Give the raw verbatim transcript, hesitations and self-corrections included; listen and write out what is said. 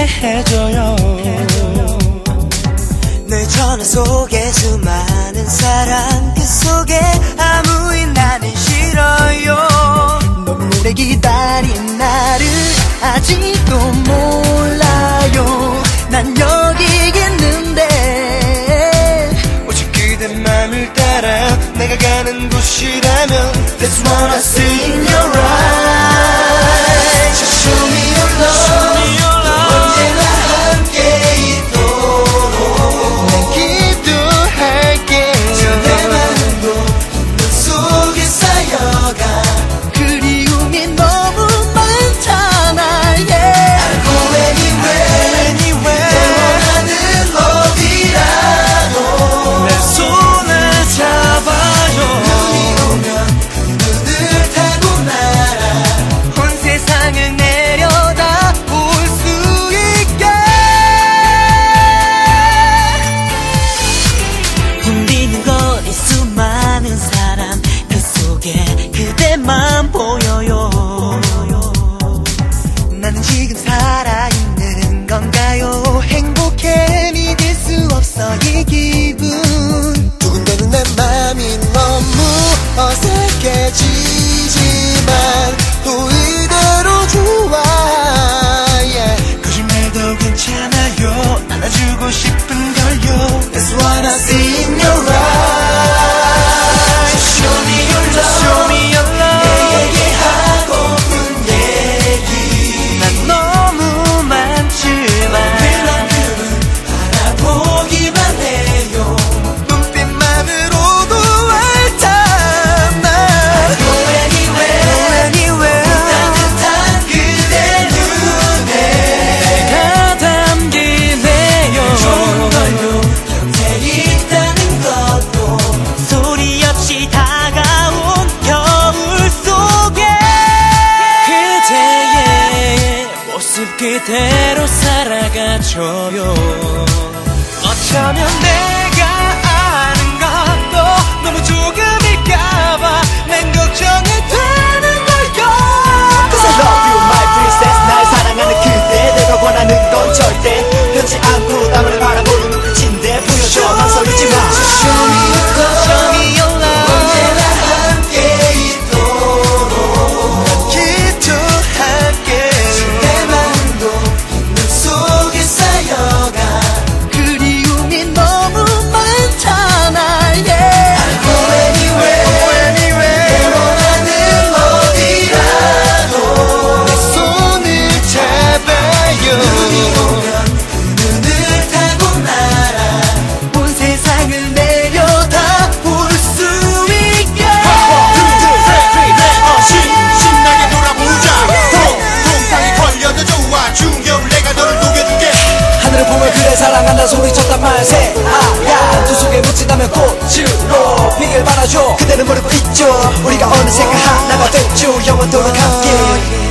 해줘요. 늘 전화 속에 수많은 사람 그 속에 아무리 나는 싫어요. 너무 오래 기다린 나를 아직도 몰라요. 난 여기 있는데 오직 그대 맘을 따라 내가 가는 곳이라면 That's what I see in your eyes. So show me your love. 언제나 함께 있도록 난 기도할게요. 내 맘도 너 속에 쌓여가 그리움이 너무 많잖아. yeah. I'll go anywhere, anywhere. 내 원하는 어디라도 내 손을 잡아요. 눈이 오면 눈을 타고 날아 온 세상을 내려다 볼 수 있게. 울리는 거리 수많은 사람 그 속에 그대만 보여요. 나는 지금 살아있는 건가요? 행복해 믿을 수 없어 이 기분. 두근대는 내 맘이 너무 어색해지지만 또 이대로 좋아. yeah. 거짓말도 괜찮아요. 안아주고 싶은 걸요. That's what I see in your eyes. So show me your love. Show me your love. 내 얘기하고픈 얘기 난 너무 많지만 그만큼은 알아보기만 해요. 눈빛만으로도 알잖아. Go anywhere, anywhere. 따뜻한 그대 눈에 다 담기네요. 좋은 걸요. 곁에 있다는 것도 소리 없이 다가온 겨울 속에 그대의 모습 그대로 살아가줘요. 어쩌면 내가 아는 것도 너무 조금일까봐 난 걱정이 되는 걸요. Cause I love you my princess. 날 사랑하는 그대 내가 원하는 건 절대 변치 않고 나만을 바라보는 눈빛인데 보여줘 망설이지 마. Show me your love. Show me your love. 언제나 함께 있도록 기도할게요. 내 마음도 눈 속에 쌓여가 그리움이 너무 많잖아. yeah. I'll go anywhere, 내 원하는 어디라도 내 손을 잡아요. 눈이 오면 눈을 타고 날아 온 세상을 내려다 볼 수 있게. 신나게 돌아보자. 동상이 걸려도 좋아. 중겨울 내가 너를 녹여줄게. 하늘을 보며 그래 사랑한다 소리쳤단 말세. 아야 두 속에 묻힌다면 꽃으로 빛을 발아줘. 그대는 모르고 있죠. 우리가 어느샌가 하나가 됐죠. 영원토록 함께.